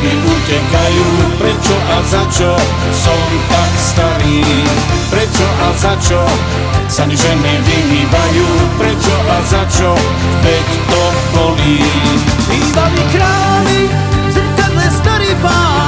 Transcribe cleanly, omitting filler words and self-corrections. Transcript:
roky utekajú, prečo a za čo som tak starý? Prečo a za čo sa mi ženy vyhýbajú? Prečo a za čo, veď to bolí. Bývalí králi, v zrkadle starý pán,